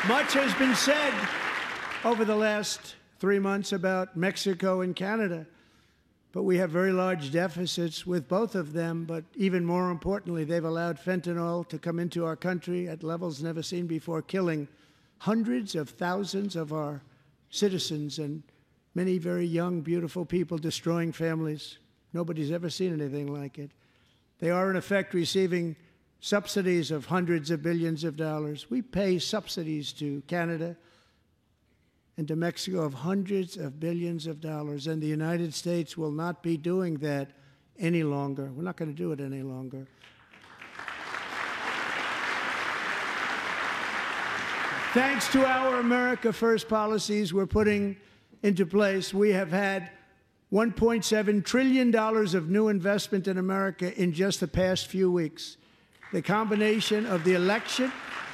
Much has been said over the last 3 months about Mexico and Canada, but we have very large deficits with both of them. But even more importantly, they've allowed fentanyl to come into our country at levels never seen before, killing hundreds of thousands of our citizens and many very young, beautiful people, destroying families. Nobody's ever seen anything like it. They are, in effect, receiving subsidies of hundreds of billions of dollars. We pay subsidies to Canada and to Mexico of hundreds of billions of dollars, and the United States will not be doing that any longer. We're not going to do it any longer. Thanks to our America First policies we're putting into place, we have had $1.7 trillion of new investment in America in just the past few weeks. The combination of the election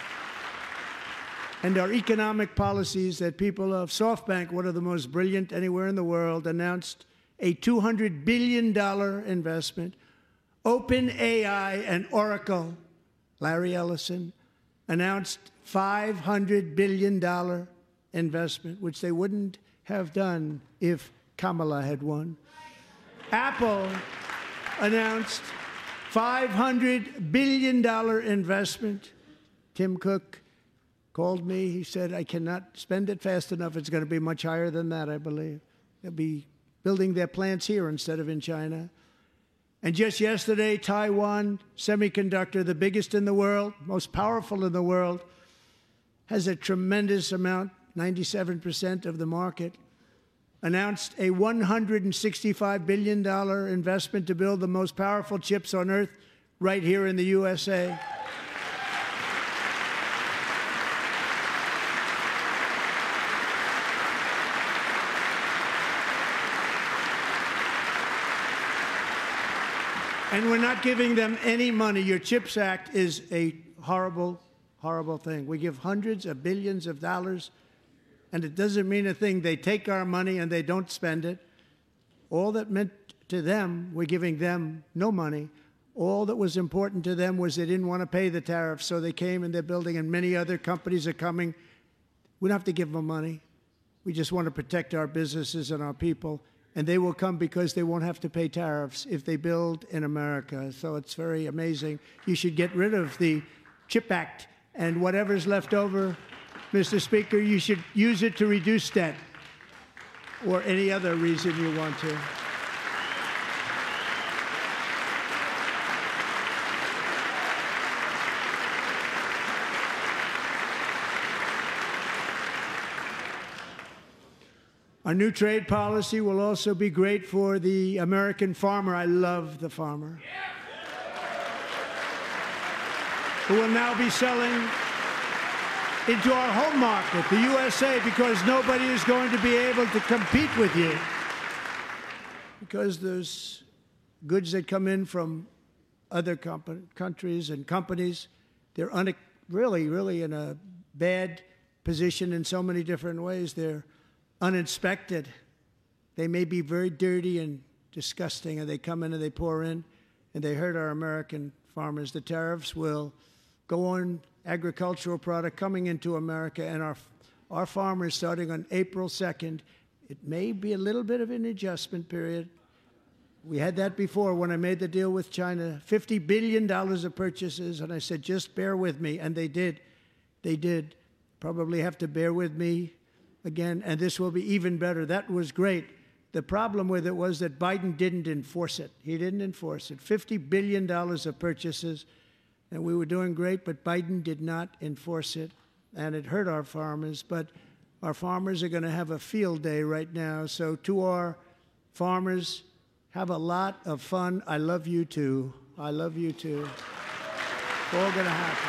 and our economic policies that people of SoftBank, one of the most brilliant anywhere in the world, announced a $200 billion investment. OpenAI and Oracle, Larry Ellison, announced $500 billion investment, which they wouldn't have done if Kamala had won. Apple announced $500 billion investment. Tim Cook called me. He said, I cannot spend it fast enough. It's going to be much higher than that, I believe. They'll be building their plants here instead of in China. And just yesterday, Taiwan Semiconductor, the biggest in the world, most powerful in the world, has a tremendous amount, 97% of the market, announced a $165 billion investment to build the most powerful chips on earth right here in the USA. And we're not giving them any money. Your CHIPS Act is a horrible, horrible thing. We give hundreds of billions of dollars, and it doesn't mean a thing. They take our money and they don't spend it. All that meant to them, we're giving them no money. All that was important to them was they didn't want to pay the tariffs, so they came and they're building, and many other companies are coming. We don't have to give them money. We just want to protect our businesses and our people. And they will come because they won't have to pay tariffs if they build in America. So it's very amazing. You should get rid of the CHIP Act, and whatever's left over, Mr. Speaker, you should use it to reduce debt or any other reason you want to. Our new trade policy will also be great for the American farmer. I love the farmer, who will now be selling into our home market, the USA, because nobody is going to be able to compete with you. Because there's goods that come in from other countries and companies. They're really in a bad position in so many different ways. They're uninspected. They may be very dirty and disgusting, and they come in and they pour in, and they hurt our American farmers. The tariffs will go on agricultural product coming into America, and our farmers, starting on April 2nd, it may be a little bit of an adjustment period. We had that before when I made the deal with China, $50 billion of purchases, and I said, just bear with me, and they did. They did. Probably have to bear with me again, and this will be even better. That was great. The problem with it was that Biden didn't enforce it. He didn't enforce it. $50 billion of purchases, and we were doing great, but Biden did not enforce it, and it hurt our farmers. But our farmers are going to have a field day right now. So to our farmers, have a lot of fun. I love you too. I love you too. It's all going to happen.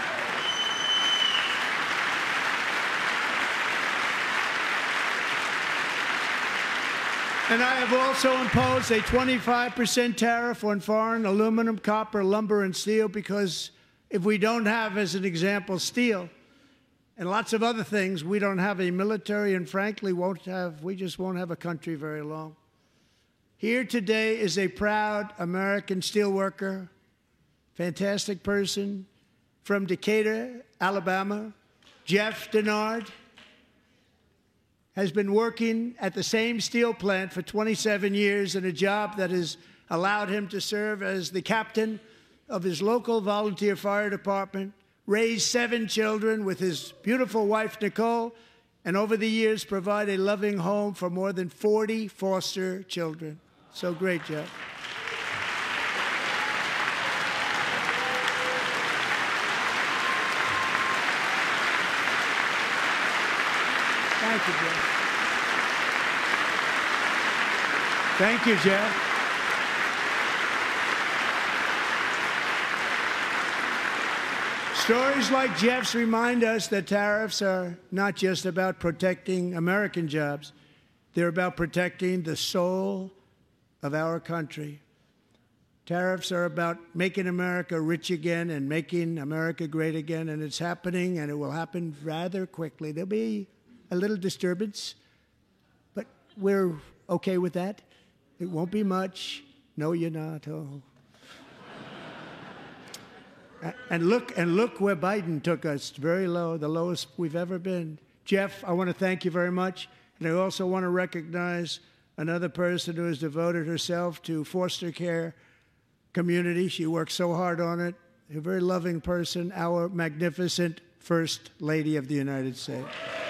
And I have also imposed a 25% tariff on foreign aluminum, copper, lumber, and steel, because if we don't have, as an example, steel and lots of other things, we don't have a military, and frankly, we just won't have a country very long. Here today is a proud American steelworker, fantastic person from Decatur, Alabama, Jeff Denard has been working at the same steel plant for 27 years in a job that has allowed him to serve as the captain of his local volunteer fire department, raise 7 children with his beautiful wife, Nicole, and over the years provide a loving home for more than 40 foster children. So great, Jeff. Thank you, Jeff. Thank you, Jeff. Stories like Jeff's remind us that tariffs are not just about protecting American jobs. They're about protecting the soul of our country. Tariffs are about making America rich again and making America great again, and it's happening, and it will happen rather quickly. There'll be a little disturbance, but we're okay with that. It won't be much. No, you're not. Oh. And look where Biden took us, very low, the lowest we've ever been. Jeff, I want to thank you very much. And I also want to recognize another person who has devoted herself to foster care community. She works so hard on it. A very loving person, our magnificent First Lady of the United States.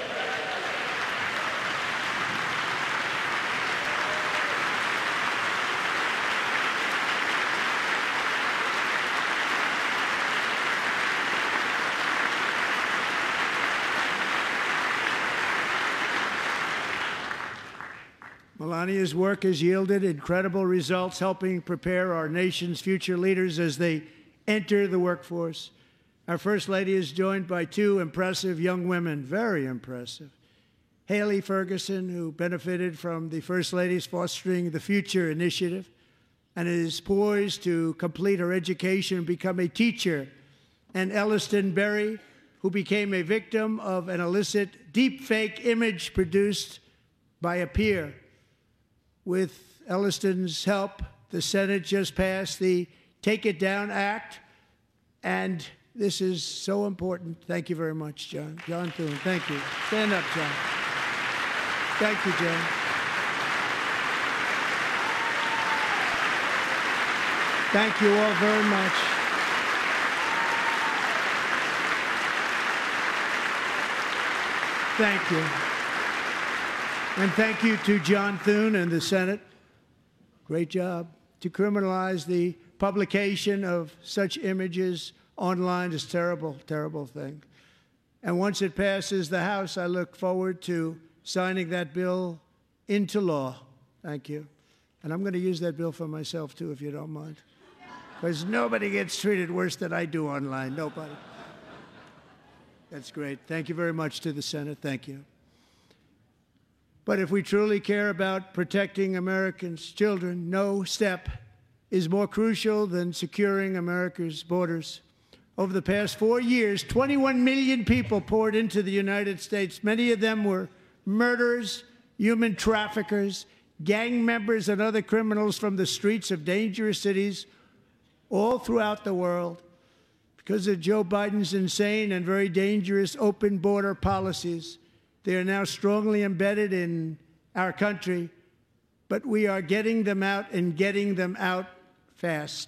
Melania's work has yielded incredible results, helping prepare our nation's future leaders as they enter the workforce. Our First Lady is joined by 2 impressive young women, very impressive. Haley Ferguson, who benefited from the First Lady's Fostering the Future initiative and is poised to complete her education and become a teacher. And Elliston Berry, who became a victim of an illicit deepfake image produced by a peer. With Elliston's help, the Senate just passed the Take It Down Act, and this is so important. Thank you very much, John. John Thune, thank you. Stand up, John. Thank you, John. Thank you all very much. Thank you. And thank you to John Thune and the Senate. Great job. To criminalize the publication of such images online is a terrible, terrible thing. And once it passes the House, I look forward to signing that bill into law. Thank you. And I'm going to use that bill for myself, too, if you don't mind. Because nobody gets treated worse than I do online. Nobody. That's great. Thank you very much to the Senate. Thank you. But if we truly care about protecting Americans' children, no step is more crucial than securing America's borders. Over the past 4 years, 21 million people poured into the United States. Many of them were murderers, human traffickers, gang members, and other criminals from the streets of dangerous cities all throughout the world. Because of Joe Biden's insane and very dangerous open border policies, they are now strongly embedded in our country, but we are getting them out and getting them out fast.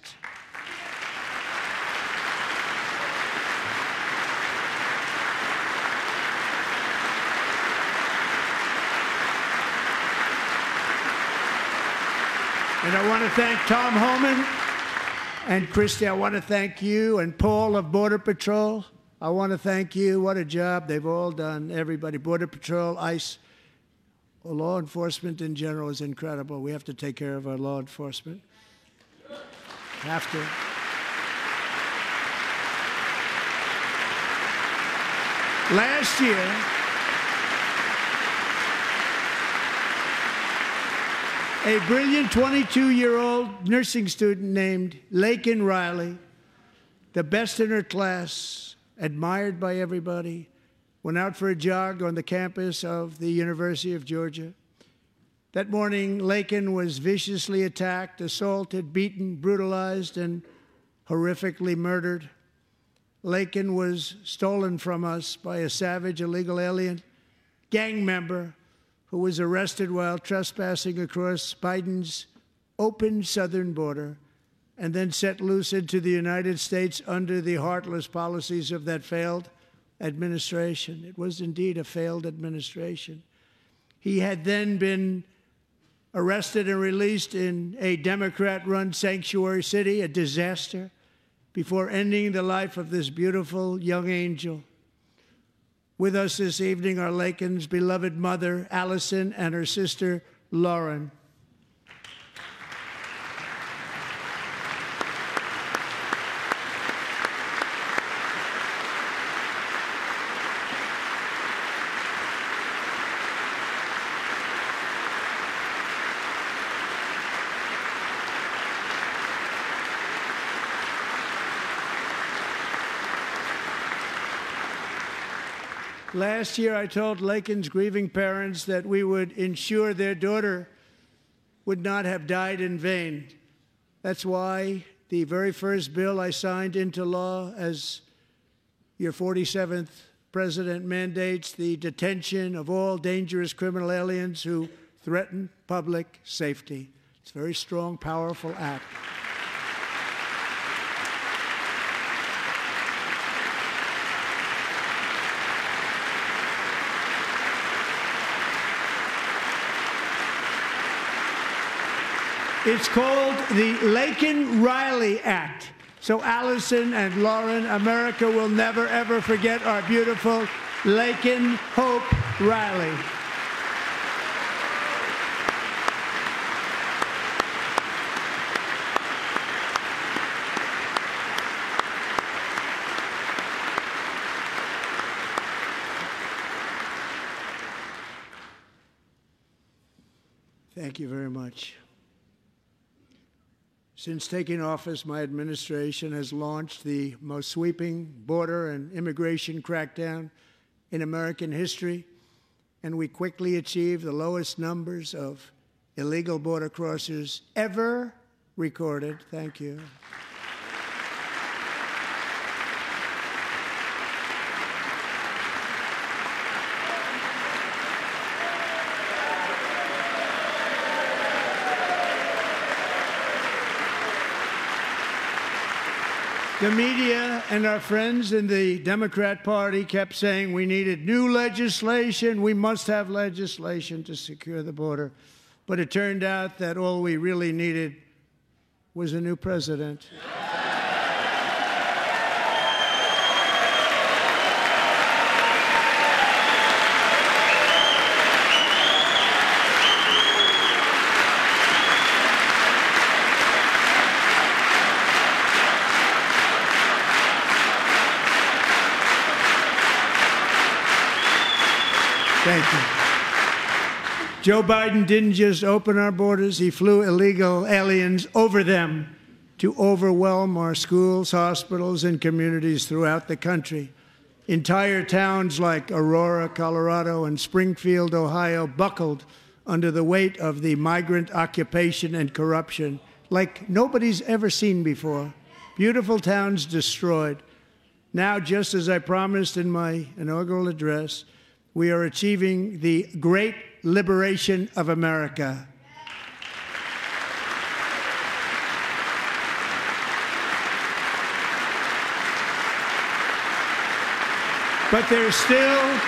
And I want to thank Tom Homan and Christy. I want to thank you and Paul of Border Patrol. I want to thank you. What a job they've all done, everybody. Border Patrol, ICE, law enforcement in general is incredible. We have to take care of our law enforcement. Have to. Last year, a brilliant 22-year-old nursing student named Laken Riley, the best in her class, admired by everybody, went out for a jog on the campus of the University of Georgia. That morning, Laken was viciously attacked, assaulted, beaten, brutalized, and horrifically murdered. Laken was stolen from us by a savage illegal alien gang member who was arrested while trespassing across Biden's open southern border and then set loose into the United States under the heartless policies of that failed administration. It was indeed a failed administration. He had then been arrested and released in a Democrat-run sanctuary city, a disaster, before ending the life of this beautiful young angel. With us this evening are Laken's beloved mother, Allison, and her sister, Lauren. Last year, I told Laken's grieving parents that we would ensure their daughter would not have died in vain. That's why the very first bill I signed into law as your 47th president mandates the detention of all dangerous criminal aliens who threaten public safety. It's a very strong, powerful act. It's called the Laken-Riley Act. So Allison and Lauren, America will never, ever forget our beautiful Laken Hope Riley. Thank you very much. Since taking office, my administration has launched the most sweeping border and immigration crackdown in American history, and we quickly achieved the lowest numbers of illegal border crossers ever recorded. Thank you. The media and our friends in the Democrat Party kept saying we needed new legislation, we must have legislation to secure the border. But it turned out that all we really needed was a new president. Thank you. Joe Biden didn't just open our borders, he flew illegal aliens over them to overwhelm our schools, hospitals, and communities throughout the country. Entire towns like Aurora, Colorado, and Springfield, Ohio, buckled under the weight of the migrant occupation and corruption like nobody's ever seen before. Beautiful towns destroyed. Now, just as I promised in my inaugural address, we are achieving the great liberation of America. But there still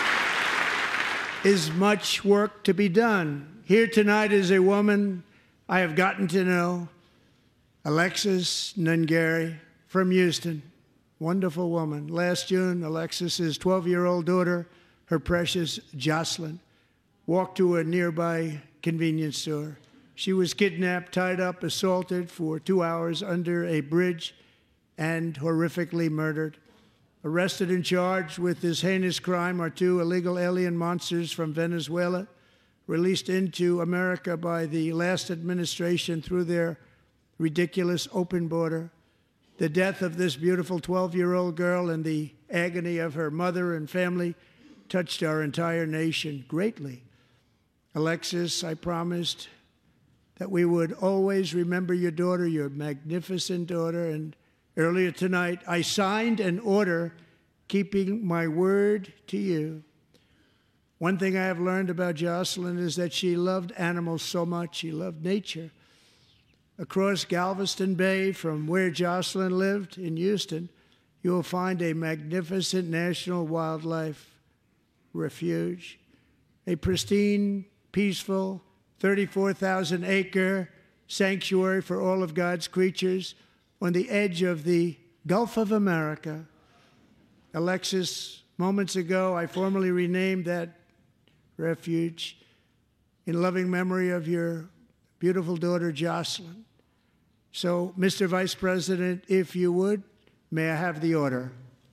is much work to be done. Here tonight is a woman I have gotten to know, Alexis Nungari from Houston. Wonderful woman. Last June, Alexis's 12-year-old daughter, her precious Jocelyn, walked to a nearby convenience store. She was kidnapped, tied up, assaulted for 2 hours under a bridge, and horrifically murdered. Arrested and charged with this heinous crime are 2 illegal alien monsters from Venezuela, released into America by the last administration through their ridiculous open border. The death of this beautiful 12-year-old girl and the agony of her mother and family touched our entire nation greatly. Alexis, I promised that we would always remember your daughter, your magnificent daughter, and Earlier tonight, I signed an order keeping my word to you. One thing I have learned about Jocelyn is that she loved animals so much. She loved nature. Across Galveston Bay, from where Jocelyn lived in Houston, you will find a magnificent national wildlife refuge, a pristine, peaceful, 34,000-acre sanctuary for all of God's creatures on the edge of the Gulf of America. Alexis, moments ago, I formally renamed that refuge in loving memory of your beautiful daughter, Jocelyn. So, Mr. Vice President, if you would, may I have the order?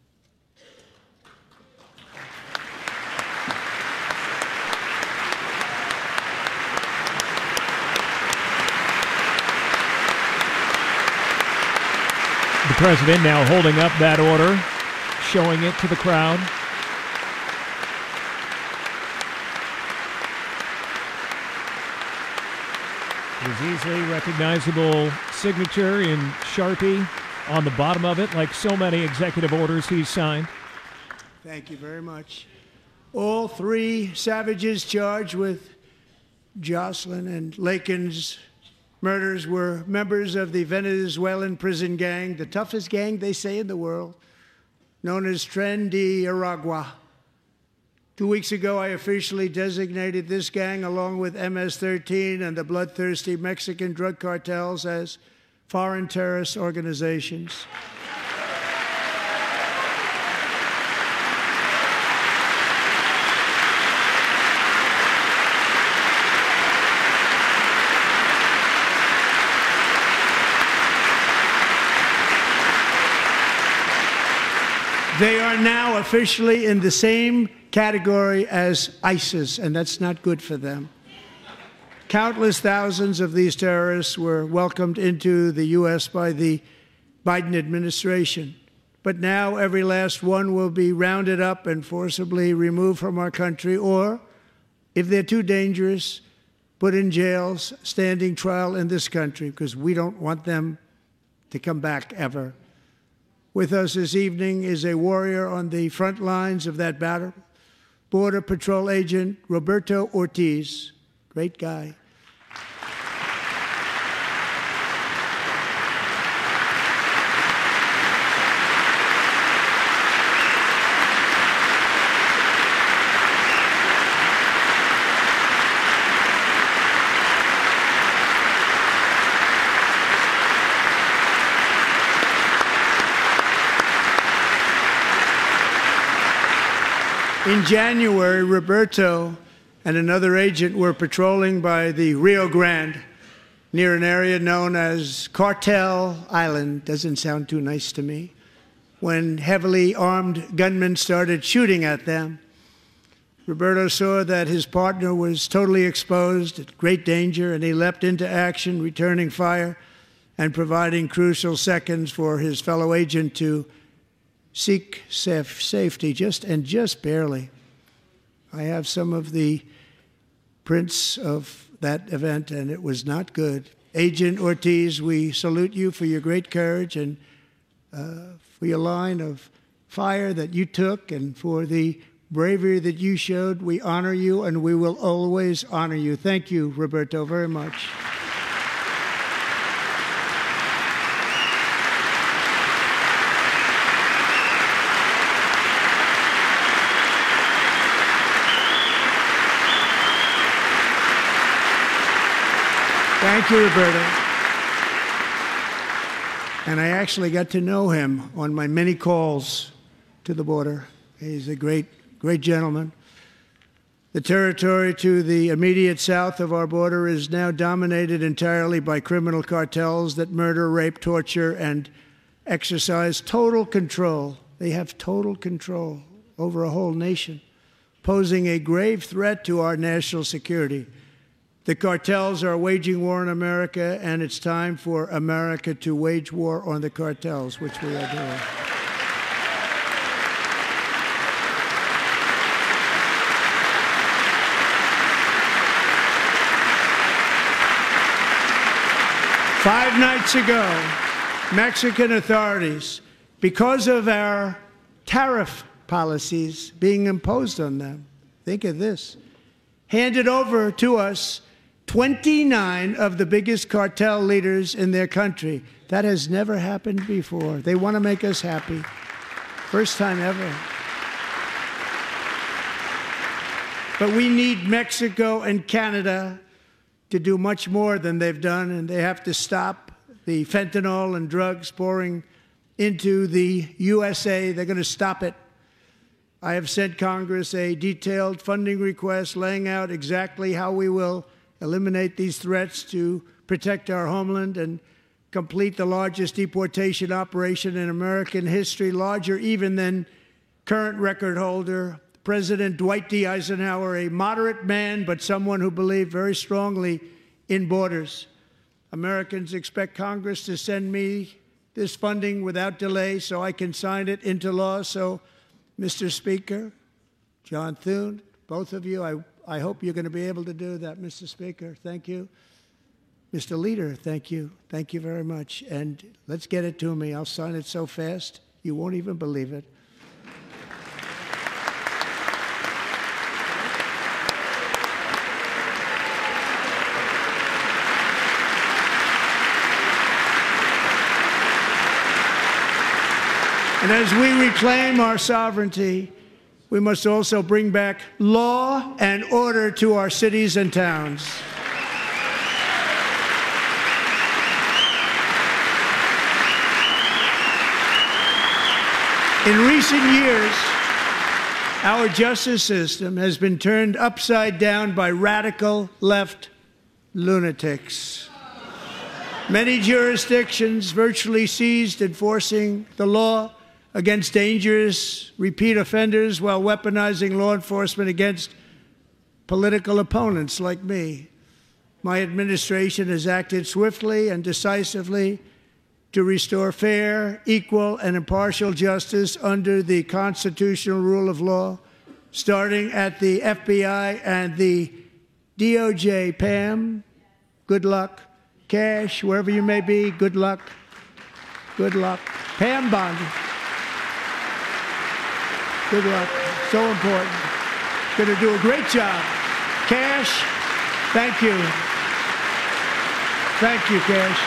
The President now holding up that order, showing it to the crowd. His easily recognizable signature in Sharpie on the bottom of it, like so many executive orders he's signed. Thank you very much. All three savages charged with Jocelyn and Lakin's murders were members of the Venezuelan prison gang, the toughest gang, they say, in the world, known as Tren de Aragua. 2 weeks ago, I officially designated this gang, along with MS-13 and the bloodthirsty Mexican drug cartels, as foreign terrorist organizations. They are now officially in the same category as ISIS, and that's not good for them. Countless thousands of these terrorists were welcomed into the U.S. by the Biden administration. But now every last one will be rounded up and forcibly removed from our country, or, if they're too dangerous, put in jails, standing trial in this country, because we don't want them to come back ever. With us this evening is a warrior on the front lines of that battle, Border Patrol Agent Roberto Ortiz. Great guy. In January, Roberto and another agent were patrolling by the Rio Grande near an area known as Cartel Island. Doesn't sound too nice to me. When heavily armed gunmen started shooting at them, Roberto saw that his partner was totally exposed, at great danger, and he leapt into action, returning fire and providing crucial seconds for his fellow agent to seek safety, just barely. I have some of the prints of that event, and it was not good. Agent Ortiz, we salute you for your great courage and for your line of fire that you took and for the bravery that you showed. We honor you, and we will always honor you. Thank you, Roberto, very much. Thank you, Roberto. And I actually got to know him on my many calls to the border. He's a great gentleman. The territory to the immediate south of our border is now dominated entirely by criminal cartels that murder, rape, torture, and exercise total control. They have total control over a whole nation, posing a grave threat to our national security. The cartels are waging war in America, and it's time for America to wage war on the cartels, which we are doing. Five nights ago, Mexican authorities, because of our tariff policies being imposed on them, think of this, handed over to us 29 of the biggest cartel leaders in their country. That has never happened before. They want to make us happy. First time ever. But we need Mexico and Canada to do much more than they've done, and they have to stop the fentanyl and drugs pouring into the USA. They're going to stop it. I have sent Congress a detailed funding request laying out exactly how we will eliminate these threats to protect our homeland and complete the largest deportation operation in American history, larger even than current record holder President Dwight D. Eisenhower, a moderate man, but someone who believed very strongly in borders. Americans expect Congress to send me this funding without delay so I can sign it into law. So, Mr. Speaker, John Thune, both of you, I hope you're going to be able to do that, Mr. Speaker. Thank you. Mr. Leader, thank you. Thank you very much. And let's get it to me. I'll sign it so fast, you won't even believe it. And as we reclaim our sovereignty, we must also bring back law and order to our cities and towns. In recent years, our justice system has been turned upside down by radical left lunatics. Many jurisdictions virtually ceased enforcing the law against dangerous repeat offenders while weaponizing law enforcement against political opponents like me. My administration has acted swiftly and decisively to restore fair, equal, and impartial justice under the constitutional rule of law, starting at the FBI and the DOJ. Pam, good luck. Cash, wherever you may be, good luck. Good luck. Pam Bondi. Good luck. So important. Going to do a great job. Cash, thank you. Thank you, Cash.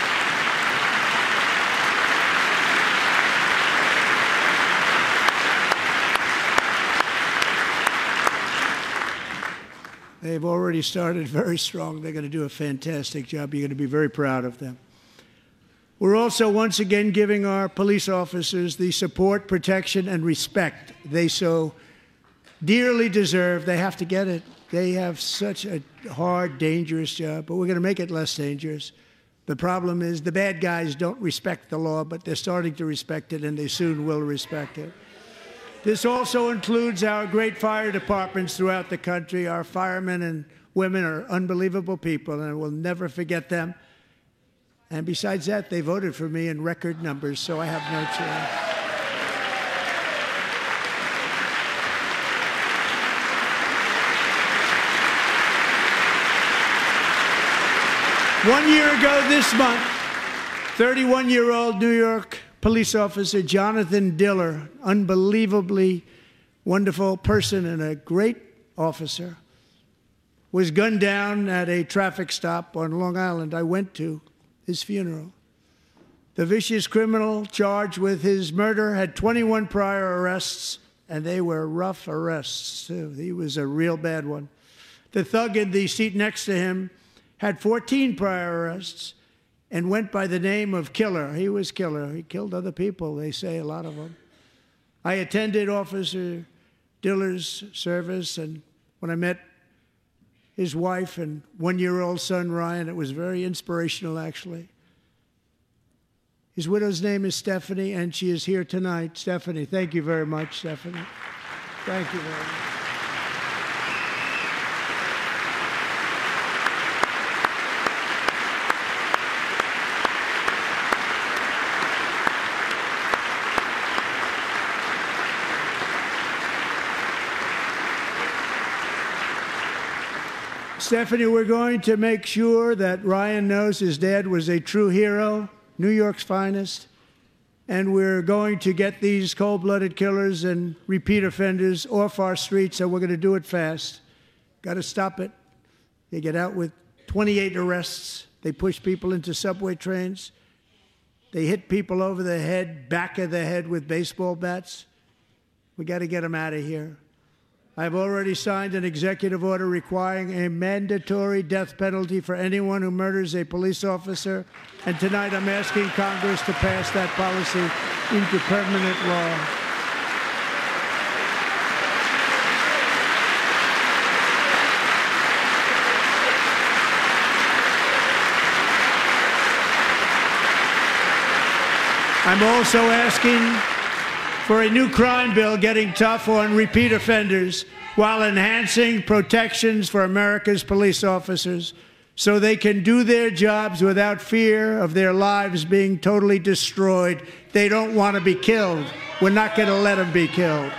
They've already started very strong. They're going to do a fantastic job. You're going to be very proud of them. We're also once again giving our police officers the support, protection, and respect they so dearly deserve. They have to get it. They have such a hard, dangerous job, but we're going to make it less dangerous. The problem is the bad guys don't respect the law, but they're starting to respect it, and they soon will respect it. This also includes our great fire departments throughout the country. Our firemen and women are unbelievable people, and we'll never forget them. And besides that, they voted for me in record numbers, so I have no choice. 1 year ago this month, 31-year-old New York police officer Jonathan Diller, unbelievably wonderful person and a great officer, was gunned down at a traffic stop on Long Island. I went to his funeral. The vicious criminal charged with his murder had 21 prior arrests, and they were rough arrests, too. He was a real bad one. The thug in the seat next to him had 14 prior arrests and went by the name of Killer. He was Killer. He killed other people, they say, a lot of them. I attended Officer Diller's service, and when I met his wife and one-year-old son, Ryan, it was very inspirational, actually. His widow's name is Stephanie, and she is here tonight. Stephanie, thank you very much, Stephanie. Thank you very much. Stephanie, we're going to make sure that Ryan knows his dad was a true hero New York's finest, and we're going to get these cold-blooded killers and repeat offenders off our streets, and we're going to do it fast. Got to stop it. They get out with 28 arrests. They push people into subway trains. They hit people over the head, back of the head with baseball bats. We got to get them out of here. I've already signed an executive order requiring a mandatory death penalty for anyone who murders a police officer. And tonight I'm asking Congress to pass that policy into permanent law. I'm also asking for a new crime bill getting tough on repeat offenders while enhancing protections for America's police officers so they can do their jobs without fear of their lives being totally destroyed. They don't want to be killed. We're not going to let them be killed.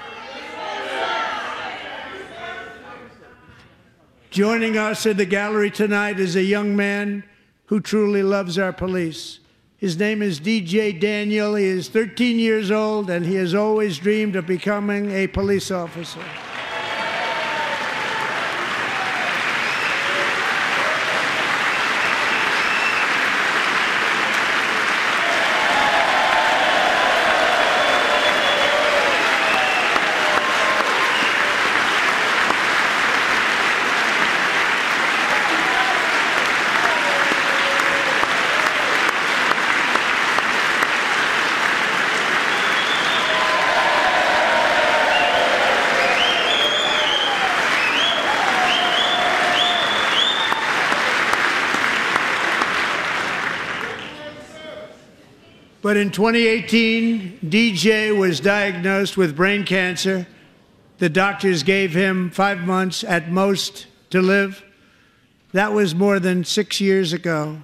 Joining us in the gallery tonight is a young man who truly loves our police. His name is DJ Daniel. He is 13 years old, and he has always dreamed of becoming a police officer. But in 2018, DJ was diagnosed with brain cancer. The doctors gave him 5 months at most to live. That was more than 6 years ago.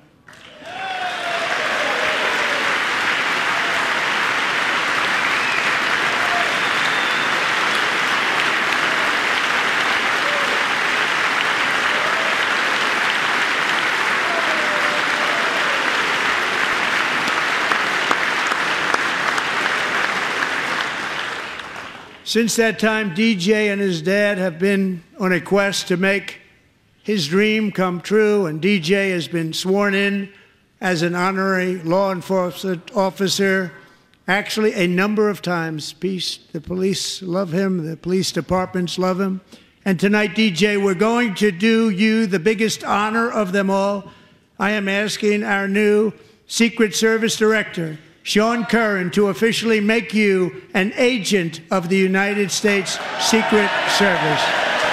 Since that time, DJ and his dad have been on a quest to make his dream come true, and DJ has been sworn in as an honorary law enforcement officer, actually a number of times. The police love him, the police departments love him. And tonight, DJ, we're going to do you the biggest honor of them all. I am asking our new Secret Service Director, Sean Curran, to officially make you an agent of the United States Secret Service.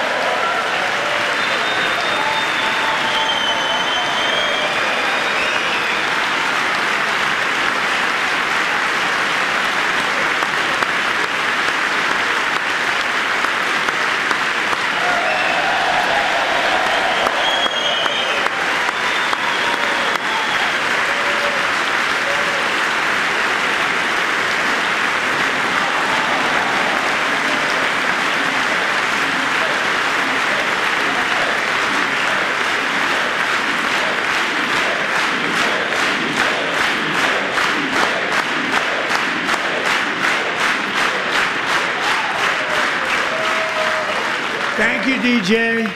Thank you, DJ.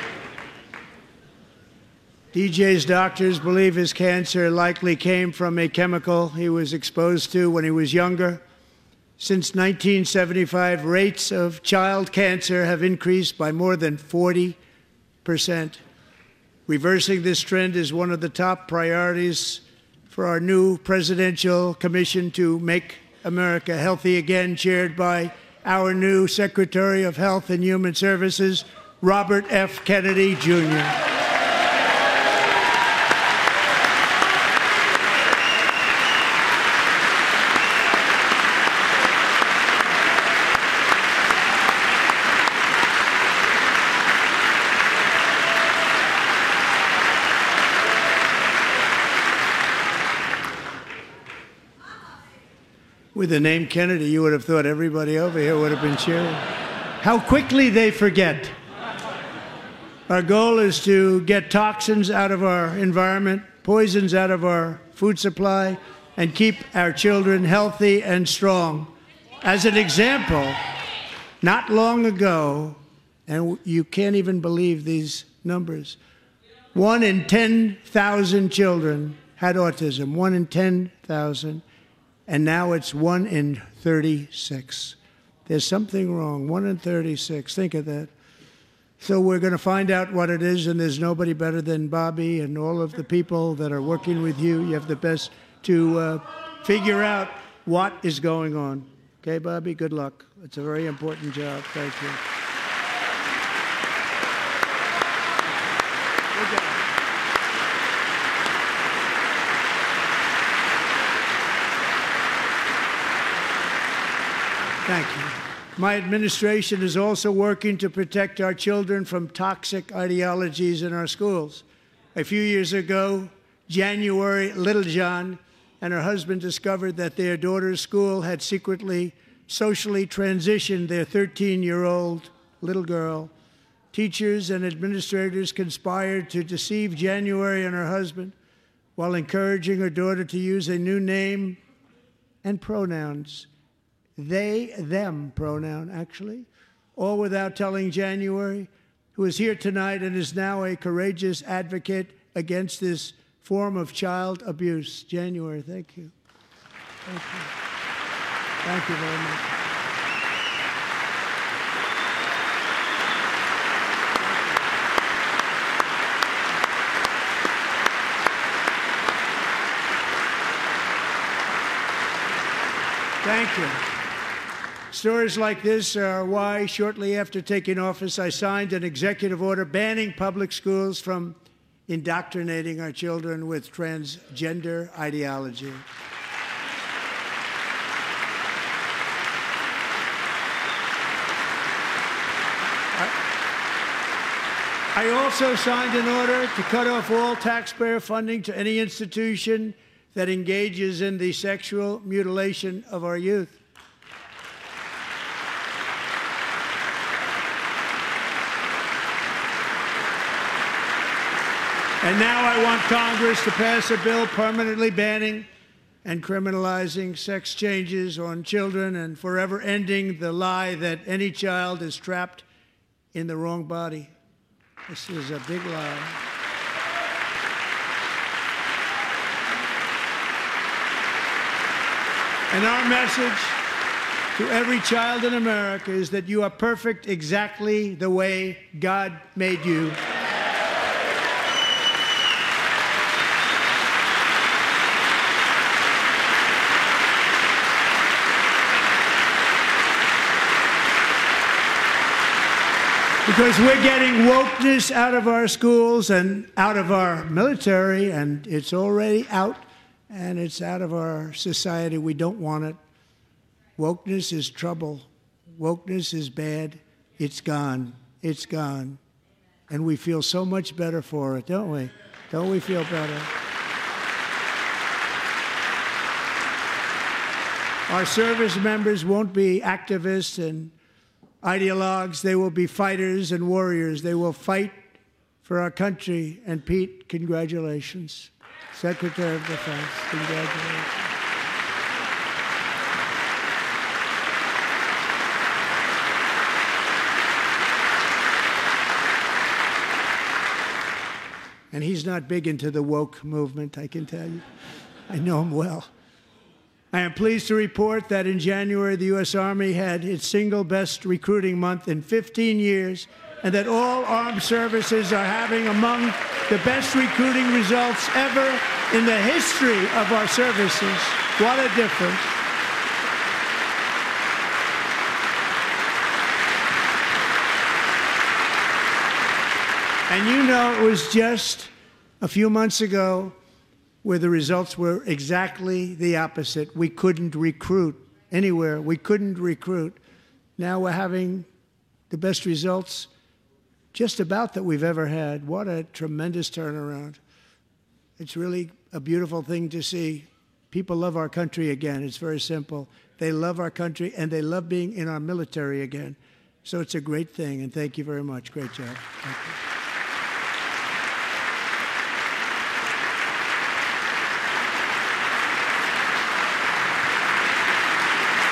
DJ's doctors believe his cancer likely came from a chemical he was exposed to when he was younger. Since 1975, rates of child cancer have increased by more than 40%. Reversing this trend is one of the top priorities for our new presidential commission to make America healthy again, chaired by our new Secretary of Health and Human Services, Robert F. Kennedy, Jr. With the name Kennedy, you would have thought everybody over here would have been cheering. How quickly they forget. Our goal is to get toxins out of our environment, poisons out of our food supply, and keep our children healthy and strong. As an example, not long ago, and you can't even believe these numbers, 1 in 10,000 children had autism, 1 in 10,000, and now it's 1 in 36. There's something wrong, 1 in 36, think of that. So we're going to find out what it is, and there's nobody better than Bobby and all of the people that are working with you. You have the best to figure out what is going on. Okay, Bobby, good luck. It's a very important job. Thank you. Good job. Thank you. My administration is also working to protect our children from toxic ideologies in our schools. A few years ago, January Littlejohn and her husband discovered that their daughter's school had secretly socially transitioned their 13-year-old little girl. Teachers and administrators conspired to deceive January and her husband while encouraging her daughter to use a new name and pronouns. They, them pronoun, actually, all without telling January, who is here tonight and is now a courageous advocate against this form of child abuse. January, thank you. Thank you. Thank you very much. Thank you. Stories like this are why, shortly after taking office, I signed an executive order banning public schools from indoctrinating our children with transgender ideology. I also signed an order to cut off all taxpayer funding to any institution that engages in the sexual mutilation of our youth. And now I want Congress to pass a bill permanently banning and criminalizing sex changes on children and forever ending the lie that any child is trapped in the wrong body. This is a big lie. And our message to every child in America is that you are perfect exactly the way God made you. Because we're getting wokeness out of our schools and out of our military, and it's already out, and it's out of our society. We don't want it. Wokeness is trouble. Wokeness is bad. It's gone. It's gone. And we feel so much better for it, don't we? Don't we feel better? Our service members won't be activists and ideologues. They will be fighters and warriors. They will fight for our country. And Pete, congratulations. Secretary of Defense, congratulations. And he's not big into the woke movement, I can tell you. I know him well. I am pleased to report that in January, the U.S. Army had its single best recruiting month in 15 years, and that all armed services are having among the best recruiting results ever in the history of our services. What a difference. And you know, it was just a few months ago where the results were exactly the opposite. We couldn't recruit anywhere. We couldn't recruit. Now we're having the best results just about that we've ever had. What a tremendous turnaround. It's really a beautiful thing to see. People love our country again. It's very simple. They love our country, and they love being in our military again. So it's a great thing, and thank you very much. Great job. Thank you.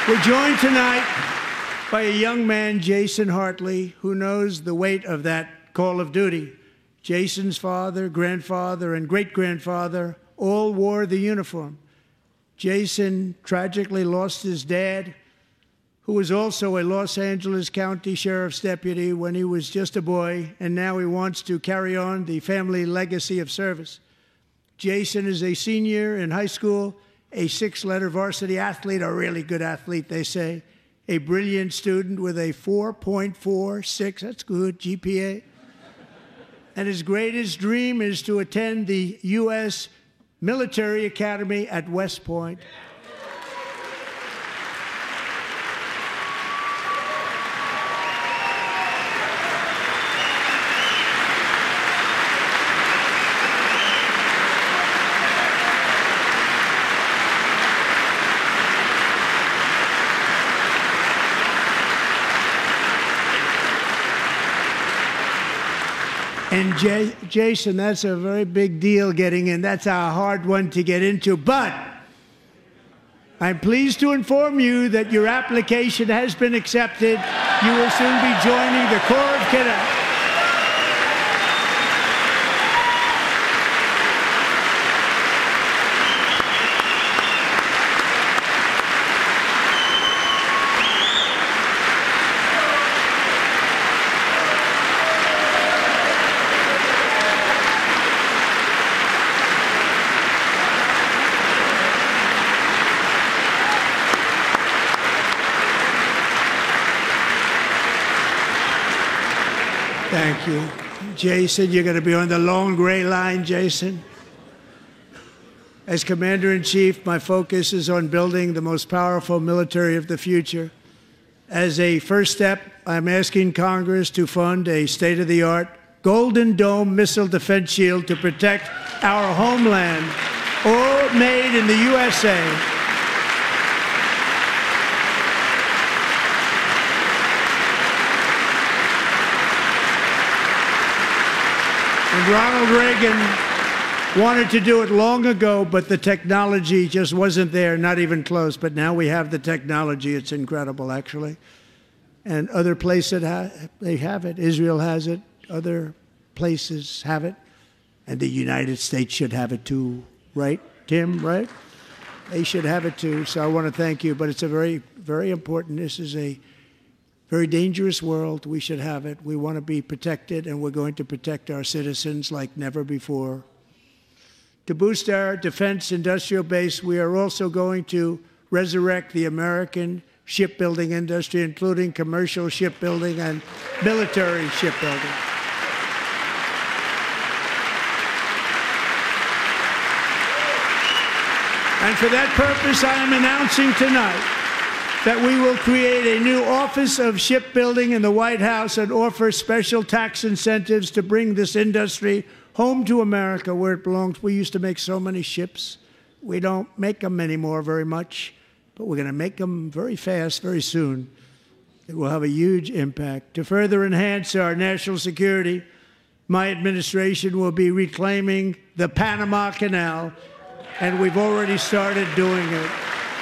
We're joined tonight by a young man, Jason Hartley, who knows the weight of that call of duty. Jason's father, grandfather, and great-grandfather all wore the uniform. Jason tragically lost his dad, who was also a Los Angeles County Sheriff's deputy when he was just a boy, and now he wants to carry on the family legacy of service. Jason is a senior in high school, a six-letter varsity athlete, a really good athlete, they say, a brilliant student with a 4.46, that's good, GPA. And his greatest dream is to attend the U.S. Military Academy at West Point. And Jason, that's a very big deal getting in. That's a hard one to get into. But I'm pleased to inform you that your application has been accepted. You will soon be joining the Corps of Cadets. Thank you. Jason, you're going to be on the long gray line, Jason. As Commander-in-Chief, my focus is on building the most powerful military of the future. As a first step, I'm asking Congress to fund a state-of-the-art Golden Dome missile defense shield to protect our homeland, all made in the USA. And Ronald Reagan wanted to do it long ago, but the technology just wasn't there, not even close. But now we have the technology. It's incredible, actually. And other places, they have it. Israel has it. Other places have it. And the United States should have it too, right, Tim, right? They should have it too. So I want to thank you. But it's a very, very important. This is a very dangerous world. We should have it. We want to be protected, and we're going to protect our citizens like never before. To boost our defense industrial base, we are also going to resurrect the American shipbuilding industry, including commercial shipbuilding and military shipbuilding. And for that purpose, I am announcing tonight that we will create a new Office of Shipbuilding in the White House and offer special tax incentives to bring this industry home to America where it belongs. We used to make so many ships. We don't make them anymore very much, but we're going to make them very fast, very soon. It will have a huge impact. To further enhance our national security, my administration will be reclaiming the Panama Canal, and we've already started doing it.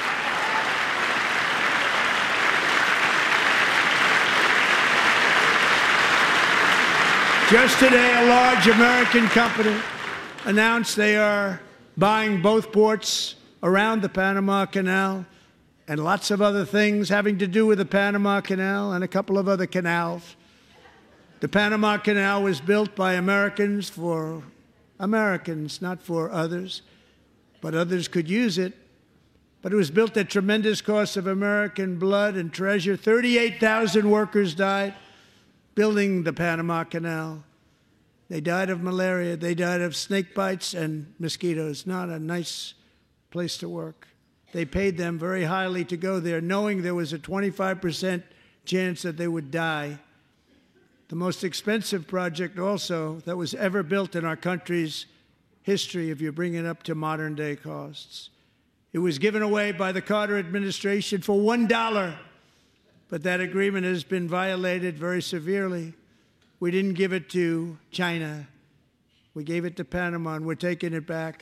Just today, a large American company announced they are buying both ports around the Panama Canal and lots of other things having to do with the Panama Canal and a couple of other canals. The Panama Canal was built by Americans for Americans, not for others, but others could use it. But it was built at tremendous cost of American blood and treasure. 38,000 workers died building the Panama Canal. They died of malaria. They died of snake bites and mosquitoes. Not a nice place to work. They paid them very highly to go there, knowing there was a 25% chance that they would die. The most expensive project also that was ever built in our country's history, if you bring it up to modern-day costs. It was given away by the Carter administration for $1. But that agreement has been violated very severely. We didn't give it to China. We gave it to Panama, and we're taking it back.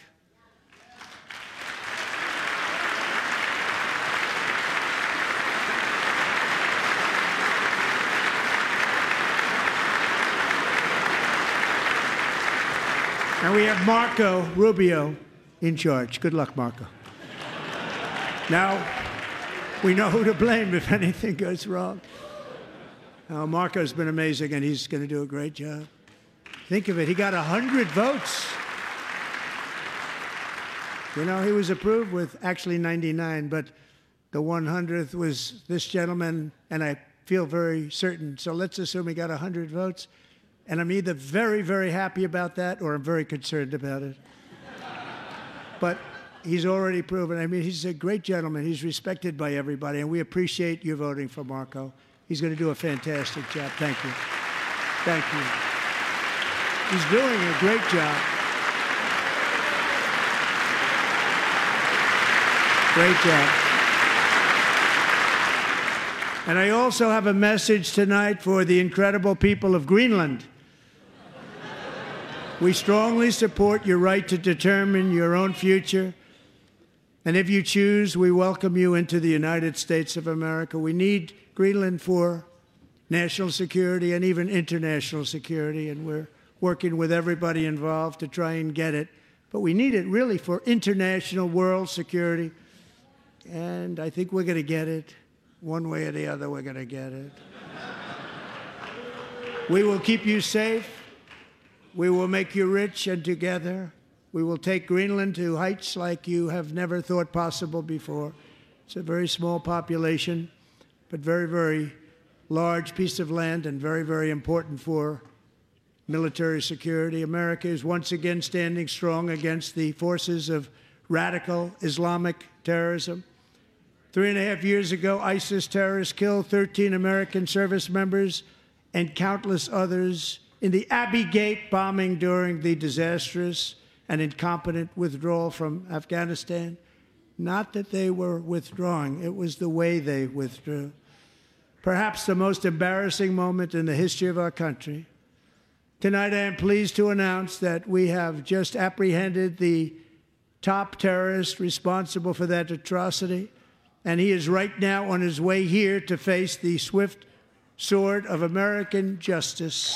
And we have Marco Rubio in charge. Good luck, Marco. Now, we know who to blame if anything goes wrong. Marco's been amazing, and he's going to do a great job. Think of it. He got 100 votes. You know, he was approved with actually 99, but the 100th was this gentleman, and I feel very certain. So let's assume he got 100 votes. And I'm either very, very happy about that or I'm very concerned about it. But he's already proven. I mean, he's a great gentleman. He's respected by everybody, and we appreciate you voting for Marco. He's going to do a fantastic job. Thank you. Thank you. He's doing a great job. Great job. And I also have a message tonight for the incredible people of Greenland. We strongly support your right to determine your own future. And if you choose, we welcome you into the United States of America. We need Greenland for national security and even international security, and we're working with everybody involved to try and get it. But we need it really for international world security, and I think we're going to get it. One way or the other, we're going to get it. We will keep you safe. We will make you rich, and together we will take Greenland to heights like you have never thought possible before. It's a very small population, but very, very large piece of land and very, very important for military security. America is once again standing strong against the forces of radical Islamic terrorism. 3.5 years ago, ISIS terrorists killed 13 American service members and countless others in the Abbey Gate bombing during the disastrous and incompetent withdrawal from Afghanistan. Not that they were withdrawing, it was the way they withdrew. Perhaps the most embarrassing moment in the history of our country. Tonight, I am pleased to announce that we have just apprehended the top terrorist responsible for that atrocity, and he is right now on his way here to face the swift sword of American justice.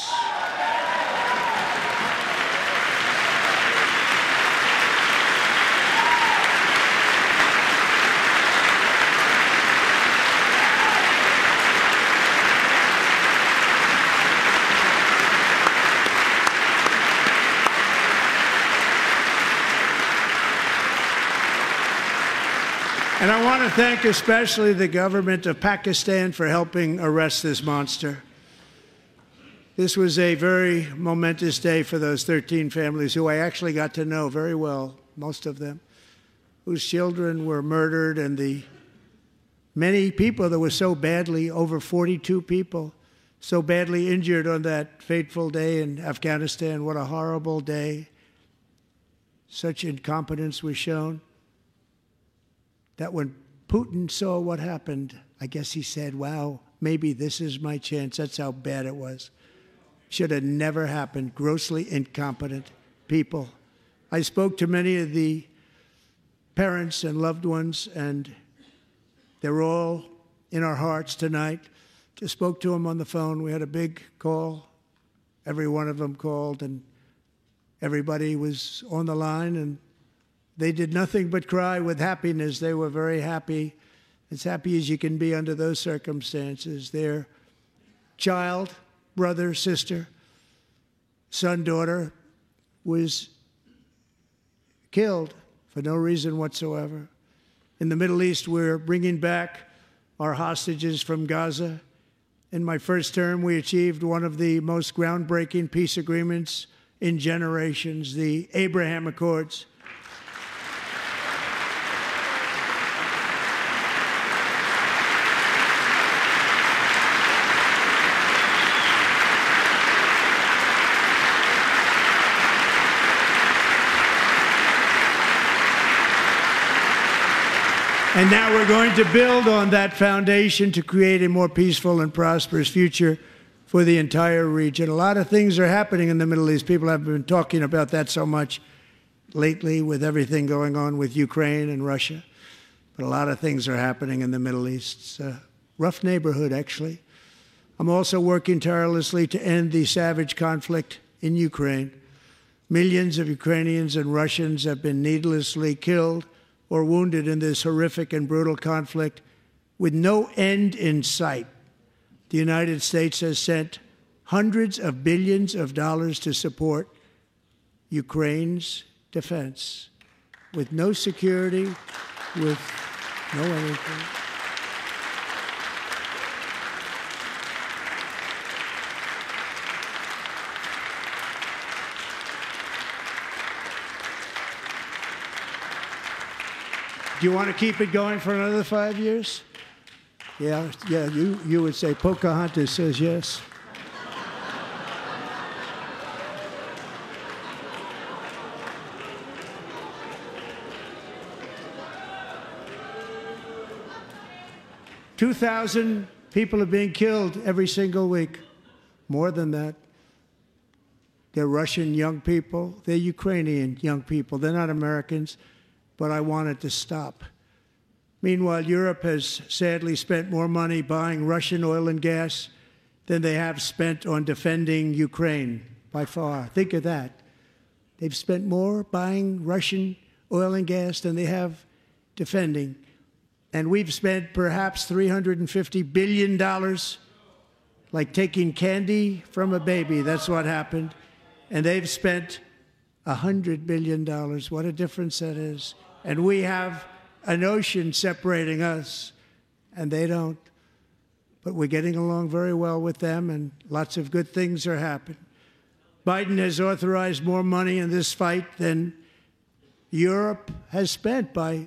And I want to thank especially the government of Pakistan for helping arrest this monster. This was a very momentous day for those 13 families who I actually got to know very well, most of them, whose children were murdered, and the many people that were so badly, over 42 people, so badly injured on that fateful day in Afghanistan. What a horrible day. Such incompetence was shown. That when Putin saw what happened, I guess he said, wow, maybe this is my chance. That's how bad it was. Should have never happened. Grossly incompetent people. I spoke to many of the parents and loved ones, and they're all in our hearts tonight. Just spoke to them on the phone. We had a big call. Every one of them called, and everybody was on the line, and they did nothing but cry with happiness. They were very happy, as happy as you can be under those circumstances. Their child, brother, sister, son, daughter was killed for no reason whatsoever. In the Middle East, we're bringing back our hostages from Gaza. In my first term, we achieved one of the most groundbreaking peace agreements in generations, the Abraham Accords. And now we're going to build on that foundation to create a more peaceful and prosperous future for the entire region. A lot of things are happening in the Middle East. People have been talking about that so much lately with everything going on with Ukraine and Russia. But a lot of things are happening in the Middle East. It's a rough neighborhood, actually. I'm also working tirelessly to end the savage conflict in Ukraine. Millions of Ukrainians and Russians have been needlessly killed or wounded in this horrific and brutal conflict with no end in sight. The United States has sent hundreds of billions of dollars to support Ukraine's defense with no security, with no anything. Do you want to keep it going for another 5 years? Yeah, you would say Pocahontas says yes. "2,000 people are being killed every single week. More than that. They're Russian young people. They're Ukrainian young people. They're not Americans. But I want it to stop. Meanwhile, Europe has sadly spent more money buying Russian oil and gas than they have spent on defending Ukraine, by far. Think of that. They've spent more buying Russian oil and gas than they have defending. And we've spent perhaps $350 billion, like taking candy from a baby. That's what happened. And they've spent $100 billion. What a difference that is. And we have an ocean separating us, and they don't. But we're getting along very well with them, and lots of good things are happening. Biden has authorized more money in this fight than Europe has spent, by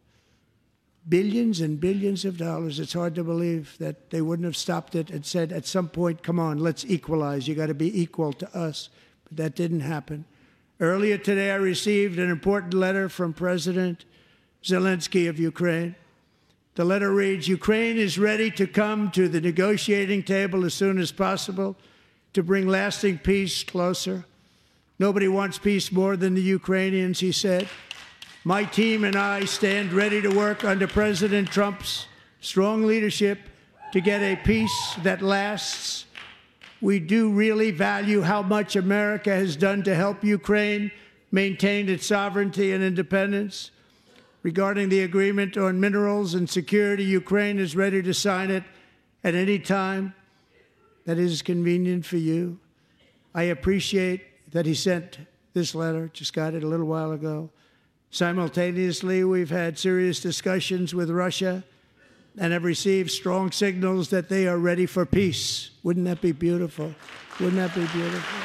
billions and billions of dollars. It's hard to believe that they wouldn't have stopped it and said, at some point, come on, let's equalize. You got to be equal to us. But that didn't happen. Earlier today, I received an important letter from President Zelensky of Ukraine. The letter reads, "Ukraine is ready to come to the negotiating table as soon as possible to bring lasting peace closer. Nobody wants peace more than the Ukrainians," he said. "My team and I stand ready to work under President Trump's strong leadership to get a peace that lasts. We do really value how much America has done to help Ukraine maintain its sovereignty and independence. Regarding the agreement on minerals and security, Ukraine is ready to sign it at any time that is convenient for you." I appreciate that he sent this letter, just got it a little while ago. Simultaneously, we've had serious discussions with Russia and have received strong signals that they are ready for peace. Wouldn't that be beautiful? Wouldn't that be beautiful?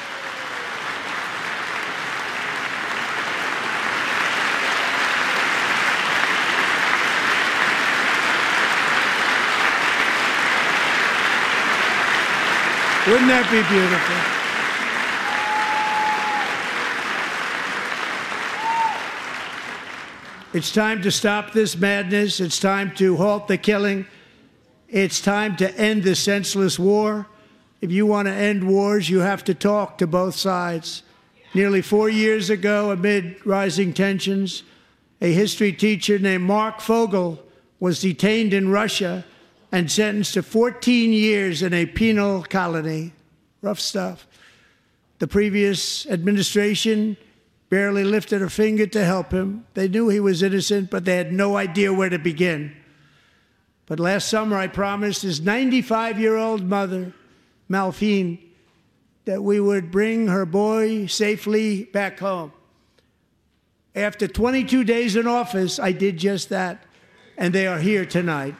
Wouldn't that be beautiful? It's time to stop this madness. It's time to halt the killing. It's time to end this senseless war. If you want to end wars, you have to talk to both sides. Nearly 4 years ago, amid rising tensions, a history teacher named Mark Fogel was detained in Russia and sentenced to 14 years in a penal colony. Rough stuff. The previous administration barely lifted a finger to help him. They knew he was innocent, but they had no idea where to begin. But last summer, I promised his 95-year-old mother, Malphine, that we would bring her boy safely back home. After 22 days in office, I did just that, and they are here tonight.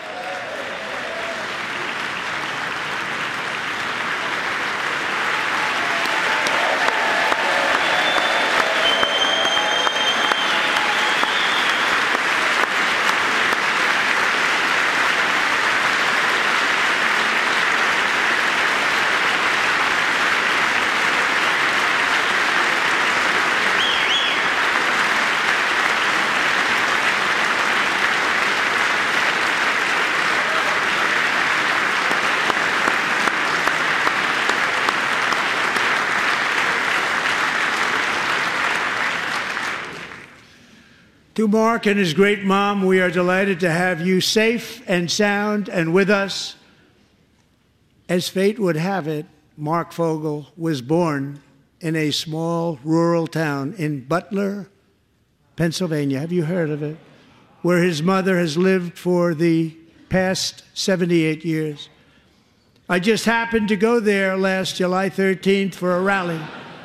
To Mark and his great mom, we are delighted to have you safe and sound and with us. As fate would have it, Mark Fogel was born in a small rural town in Butler, Pennsylvania. Have you heard of it? Where his mother has lived for the past 78 years. I just happened to go there last July 13th for a rally.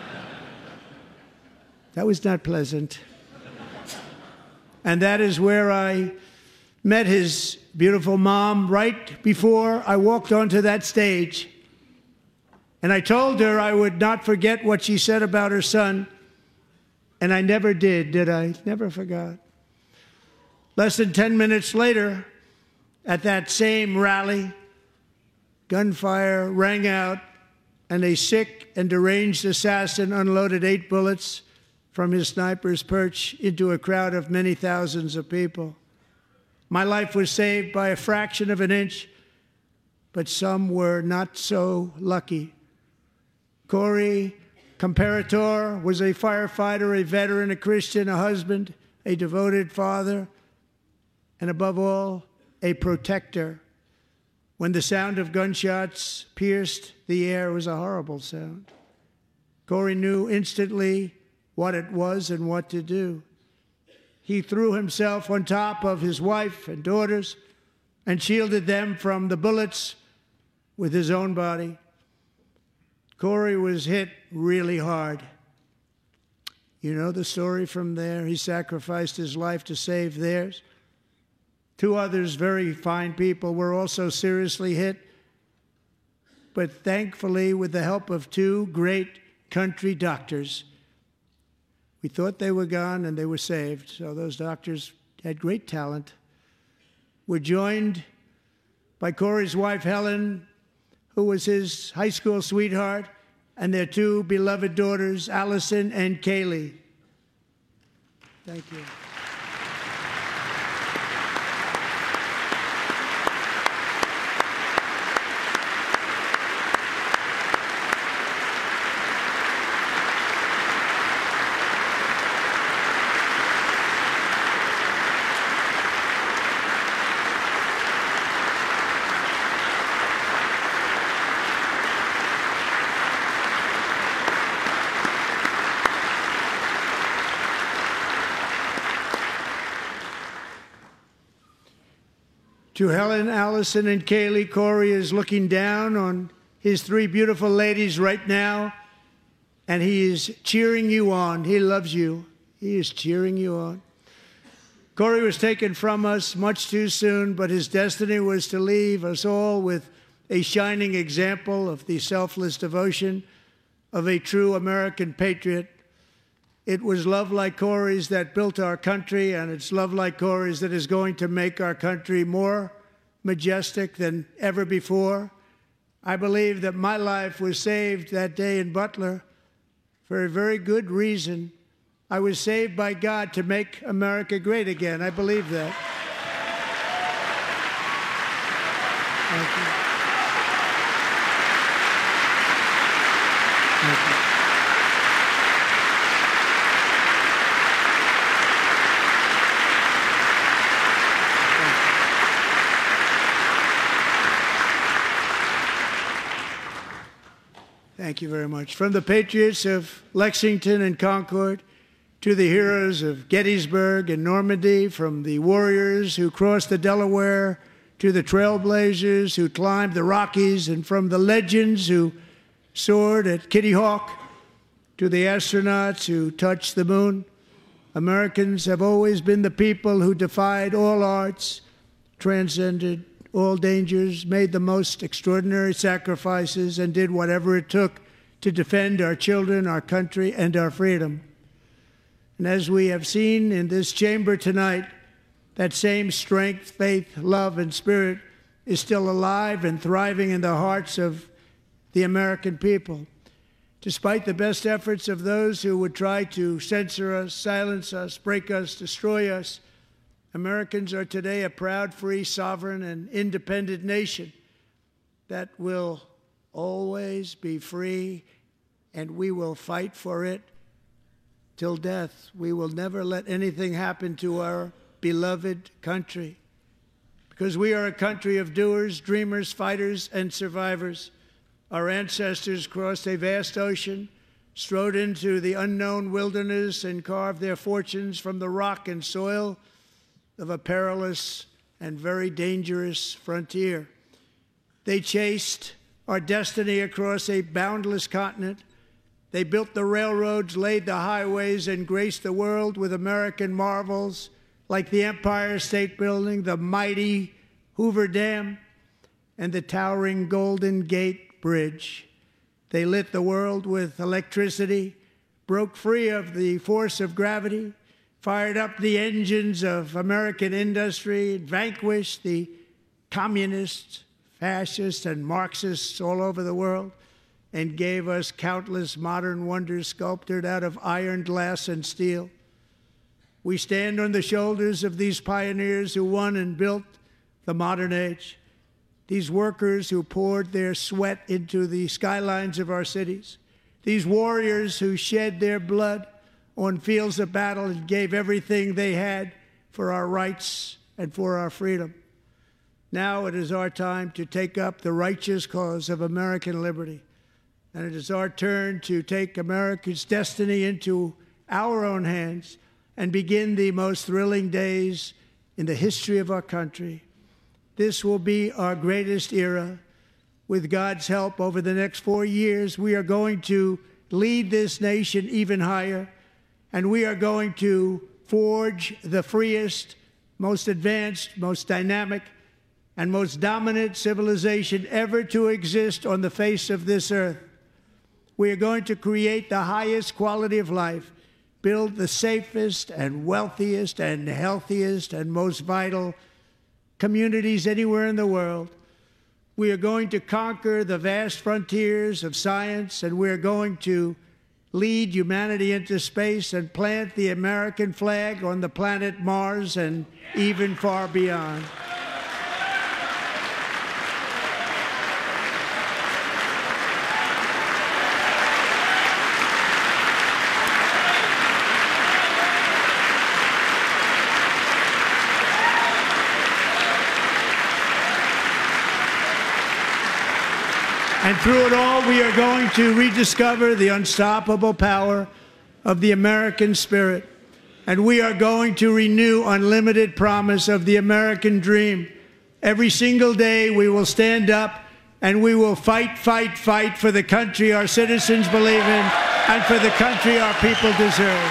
That was not pleasant. And that is where I met his beautiful mom right before I walked onto that stage. And I told her I would not forget what she said about her son. And I never did I? Never forgot. Less than 10 minutes later, at that same rally, gunfire rang out, and a sick and deranged assassin unloaded 8 bullets from his sniper's perch into a crowd of many thousands of people. My life was saved by a fraction of an inch, but some were not so lucky. Corey Comparator was a firefighter, a veteran, a Christian, a husband, a devoted father, and above all, a protector. When the sound of gunshots pierced the air, it was a horrible sound. Corey knew instantly what it was and what to do. He threw himself on top of his wife and daughters and shielded them from the bullets with his own body. Corey was hit really hard. You know the story from there. He sacrificed his life to save theirs. 2 others, very fine people, were also seriously hit. But thankfully, with the help of 2 great country doctors, we thought they were gone and they were saved. So those doctors had great talent. We're joined by Corey's wife, Helen, who was his high school sweetheart, and their 2 beloved daughters, Allison and Kaylee. Thank you. To Helen, Allison, and Kaylee, Corey is looking down on his 3 beautiful ladies right now, and he is cheering you on. He loves you. He is cheering you on. Corey was taken from us much too soon, but his destiny was to leave us all with a shining example of the selfless devotion of a true American patriot. It was love like Corey's that built our country, and it's love like Corey's that is going to make our country more majestic than ever before. I believe that my life was saved that day in Butler for a very good reason. I was saved by God to make America great again. I believe that. Thank you. Thank you. Thank you very much. From the patriots of Lexington and Concord to the heroes of Gettysburg and Normandy, from the warriors who crossed the Delaware to the trailblazers who climbed the Rockies, and from the legends who soared at Kitty Hawk to the astronauts who touched the moon, Americans have always been the people who defied all odds, transcended all dangers, made the most extraordinary sacrifices, and did whatever it took to defend our children, our country, and our freedom. And as we have seen in this chamber tonight, that same strength, faith, love, and spirit is still alive and thriving in the hearts of the American people. Despite the best efforts of those who would try to censor us, silence us, break us, destroy us, Americans are today a proud, free, sovereign, and independent nation that will always be free, and we will fight for it till death. We will never let anything happen to our beloved country, because we are a country of doers, dreamers, fighters, and survivors. Our ancestors crossed a vast ocean strode into the unknown wilderness and carved their fortunes from the rock and soil of a perilous and very dangerous frontier. They chased our destiny across a boundless continent. They built the railroads, laid the highways, and graced the world with American marvels like the Empire State Building, the mighty Hoover Dam, and the towering Golden Gate Bridge. They lit the world with electricity, broke free of the force of gravity, fired up the engines of American industry, vanquished the communists, fascists, and Marxists all over the world, and gave us countless modern wonders sculptured out of iron, glass, and steel. We stand on the shoulders of these pioneers who won and built the modern age, these workers who poured their sweat into the skylines of our cities, these warriors who shed their blood on fields of battle and gave everything they had for our rights and for our freedom. Now it is our time to take up the righteous cause of American liberty. And it is our turn to take America's destiny into our own hands and begin the most thrilling days in the history of our country. This will be our greatest era. With God's help, over the next 4 years, we are going to lead this nation even higher, and we are going to forge the freest, most advanced, most dynamic, and most dominant civilization ever to exist on the face of this earth. We are going to create the highest quality of life, build the safest and wealthiest and healthiest and most vital communities anywhere in the world. We are going to conquer the vast frontiers of science, and we are going to lead humanity into space and plant the American flag on the planet Mars and even far beyond. And through it all, we are going to rediscover the unstoppable power of the American spirit. And we are going to renew unlimited promise of the American dream. Every single day, we will stand up and we will fight, fight, fight for the country our citizens believe in and for the country our people deserve.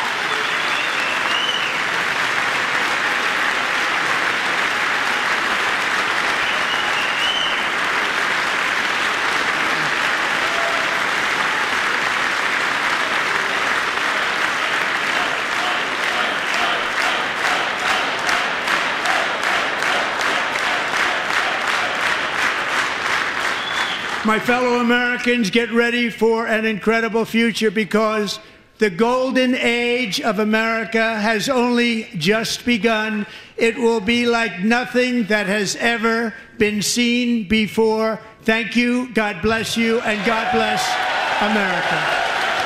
My fellow Americans, get ready for an incredible future, because the golden age of America has only just begun. It will be like nothing that has ever been seen before. Thank you, God bless you, and God bless America.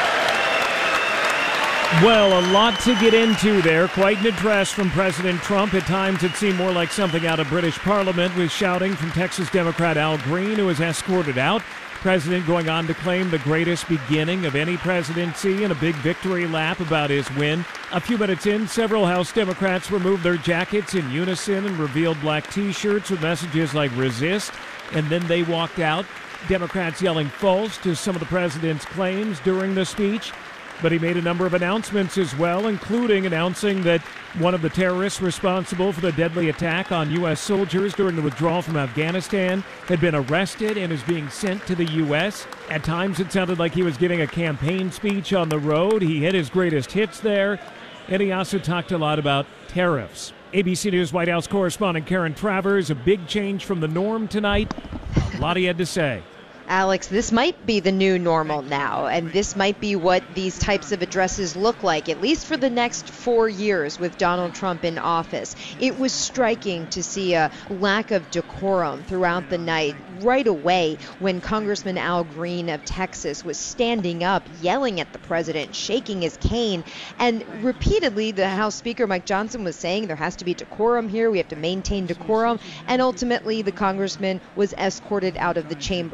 Well, a lot to get into there. Quite an address from President Trump. At times it seemed more like something out of British Parliament, with shouting from Texas Democrat Al Green, who was escorted out. President going on to claim the greatest beginning of any presidency and a big victory lap about his win. A few minutes in, several House Democrats removed their jackets in unison and revealed black T-shirts with messages like "resist," and then they walked out. Democrats yelling false to some of the president's claims during the speech. But he made a number of announcements as well, including announcing that one of the terrorists responsible for the deadly attack on U.S. soldiers during the withdrawal from Afghanistan had been arrested and is being sent to the U.S. At times it sounded like he was giving a campaign speech on the road. He hit his greatest hits there, and he also talked a lot about tariffs. ABC News White House correspondent Karen Travers, a big change from the norm tonight. A lot he had to say. Alex, this might be the new normal now, and this might be what these types of addresses look like, at least for the next 4 years with Donald Trump in office. It was striking to see a lack of decorum throughout the night. Right away, when Congressman Al Green of Texas was standing up, yelling at the president, shaking his cane, and repeatedly the House Speaker Mike Johnson was saying there has to be decorum here, we have to maintain decorum, and ultimately the congressman was escorted out of the chamber. But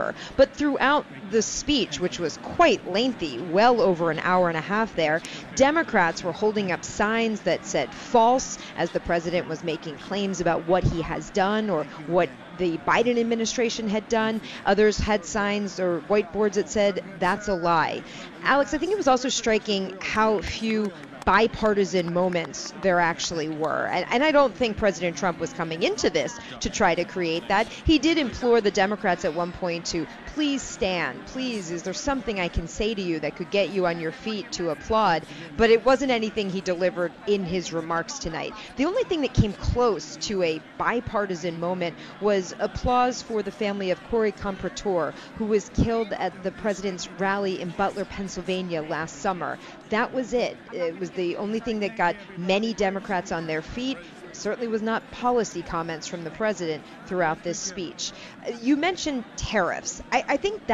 But throughout the speech, which was quite lengthy, well over an hour and a half there, Democrats were holding up signs that said false as the president was making claims about what he has done or what the Biden administration had done. Others had signs or whiteboards that said, that's a lie. Alex, I think it was also striking how few bipartisan moments there actually were. And I don't think President Trump was coming into this to try to create that. He did implore the Democrats at one point to please stand. Please, is there something I can say to you that could get you on your feet to applaud? But it wasn't anything he delivered in his remarks tonight. The only thing that came close to a bipartisan moment was applause for the family of Corey Comprator, who was killed at the president's rally in Butler, Pennsylvania last summer. That was it. It was the only thing that got many Democrats on their feet. Certainly was not policy comments from the president throughout this speech. You mentioned tariffs. I think